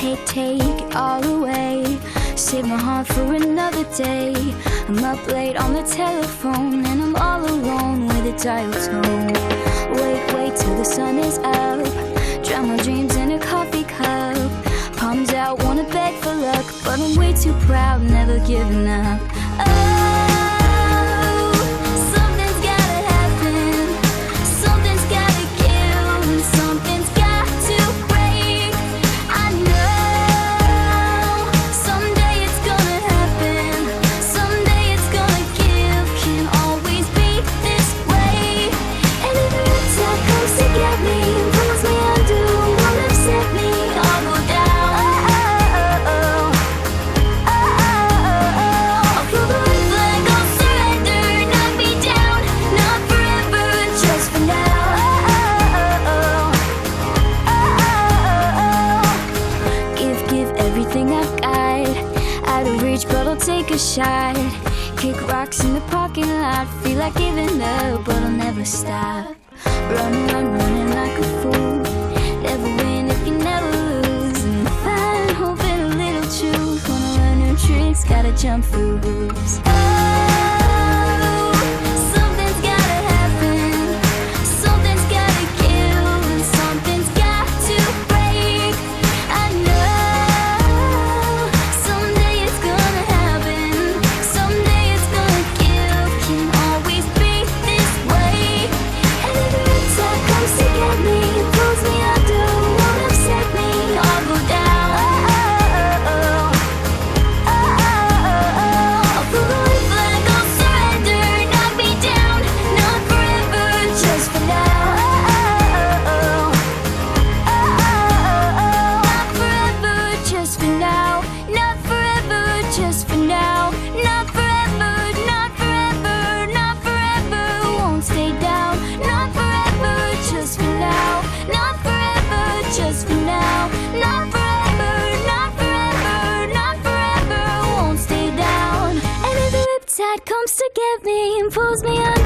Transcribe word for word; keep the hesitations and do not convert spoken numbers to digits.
Take, take it all away. Save my heart for another day. I'm up late on the telephone, and I'm all alone with a dial tone. Wait, wait till the sun is up. Drown my dreams in a coffee cup. Palms out, wanna beg for luck, but I'm way too proud, never giving up. Oh, something's gotta happen. Something's gotta give, and something's got to break. I know someday it's gonna happen. Someday it's gonna give. Can't always be this way. And if the riptide comes to get me and pulls me under, won't upset me, I'll go down. Oh, oh, oh, oh, oh, oh. I'll feel the red flag, I'll surrender. Knock me down, not forever, just for now. Oh, oh, oh, oh, oh. Give, give everything I've got. Out of reach, but I'll take a shot. Kick rocks in the parking lot. Feel like giving up, but I'll never stop. Run, run, running like a fool. Never win if you never lose. And find hope in a little truth. Wanna learn new tricks, gotta jump through hoops. Oh, something's gotta happen. Something's gotta give, and something's got to break. I know someday it's gonna happen. Someday it's gonna give. Can't always be this way. And if the riptide comes to get me and pulls me under, won't upset me, I'll go down. Oh, oh, oh, oh, oh, oh. I'll pull the red flag, I'll surrender. Knock me down, not forever, just for now. Oh, oh, oh, oh, oh. Not forever, just for now. Not forever, just for now. Not forever, not forever, not forever. Won't stay down. Not forever, just for now. Not forever, just for now. Not forever, not forever, not forever. Won't stay down. And if the riptide comes to get me and pulls me under,